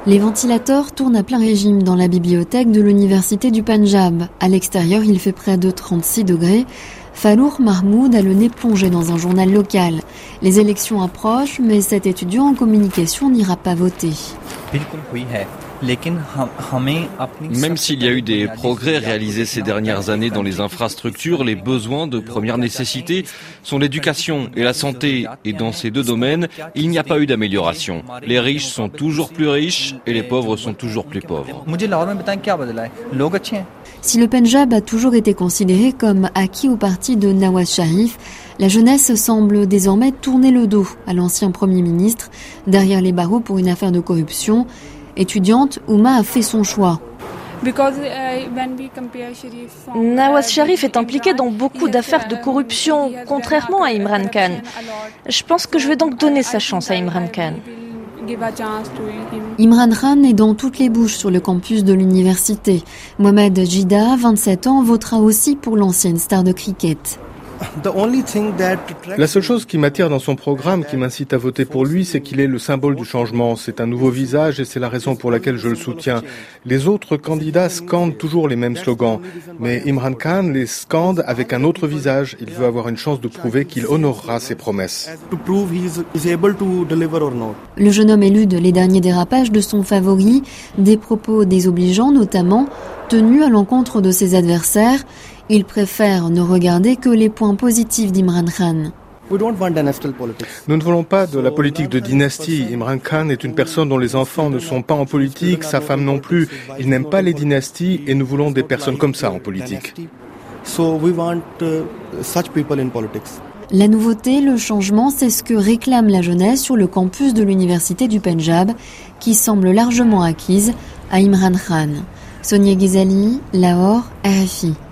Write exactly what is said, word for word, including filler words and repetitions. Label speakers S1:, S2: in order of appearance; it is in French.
S1: Les ventilateurs tournent à plein régime dans la bibliothèque de l'université du Pendjab. À l'extérieur, il fait près de trente-six degrés. Falour Mahmoud a le nez plongé dans un journal local. Les élections approchent, mais cet étudiant en communication n'ira pas voter.
S2: Même s'il y a eu des progrès réalisés ces dernières années dans les infrastructures, les besoins de première nécessité sont l'éducation et la santé. Et dans ces deux domaines, il n'y a pas eu d'amélioration. Les riches sont toujours plus riches et les pauvres sont toujours plus pauvres.
S1: Si le Pendjab a toujours été considéré comme acquis au parti de Nawaz Sharif, la jeunesse semble désormais tourner le dos à l'ancien Premier ministre, derrière les barreaux pour une affaire de corruption. Étudiante, Ouma a fait son choix.
S3: Nawaz Sharif est impliqué dans beaucoup d'affaires de corruption, contrairement à Imran Khan. Je pense que je vais donc donner sa chance à Imran Khan.
S1: Imran Khan est dans toutes les bouches sur le campus de l'université. Mohamed Jida, vingt-sept ans, votera aussi pour l'ancienne star de cricket.
S4: La seule chose qui m'attire dans son programme, qui m'incite à voter pour lui, c'est qu'il est le symbole du changement. C'est un nouveau visage et c'est la raison pour laquelle je le soutiens. Les autres candidats scandent toujours les mêmes slogans. Mais Imran Khan les scande avec un autre visage. Il veut avoir une chance de prouver qu'il honorera ses promesses.
S1: Le jeune homme élude les derniers dérapages de son favori, des propos désobligeants notamment, tenus à l'encontre de ses adversaires. Il préfère ne regarder que les points positifs d'Imran Khan.
S4: Nous ne voulons pas de la politique de dynastie. Imran Khan est une personne dont les enfants ne sont pas en politique, sa femme non plus. Il n'aime pas les dynasties et nous voulons des personnes comme ça en politique.
S1: La nouveauté, le changement, c'est ce que réclame la jeunesse sur le campus de l'université du Pendjab, qui semble largement acquise à Imran Khan. Sonia Ghezali, Lahore, R F I.